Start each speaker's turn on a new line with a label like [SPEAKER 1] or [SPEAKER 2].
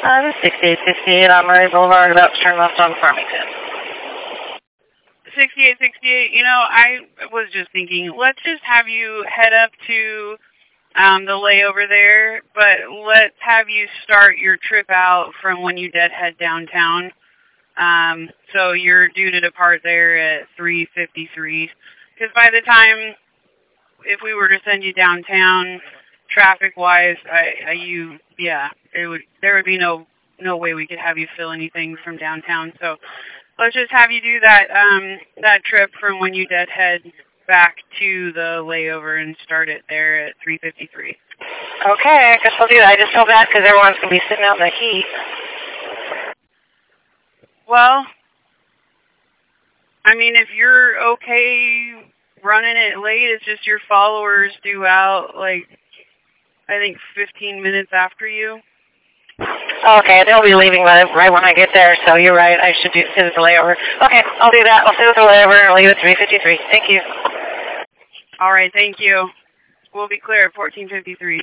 [SPEAKER 1] This is 6868 on Murray Boulevard, about to turn left on Farmington.
[SPEAKER 2] 6868, you know, I was just thinking, let's just have you head up to the layover there, but let's have you start your trip out from when you head downtown. So you're due to depart there at 3:53. Because by the time, if we were to send you downtown, traffic-wise, there would be no way we could have you fill anything from downtown. So let's just have you do that trip from when you head back to the layover and start it there at 3:53.
[SPEAKER 1] Okay, I guess I'll do that. I just feel bad because everyone's going to be sitting out in the heat.
[SPEAKER 2] Well, I mean, if you're okay running it late, it's just your followers due out, like, I think 15 minutes after you.
[SPEAKER 1] Okay, they'll be leaving right when I get there, so you're right. I should sit at the layover. Okay, I'll do that. I'll sit at the layover and I'll leave at 3:53. Thank you.
[SPEAKER 2] All right, thank you. We'll be clear at 14:53.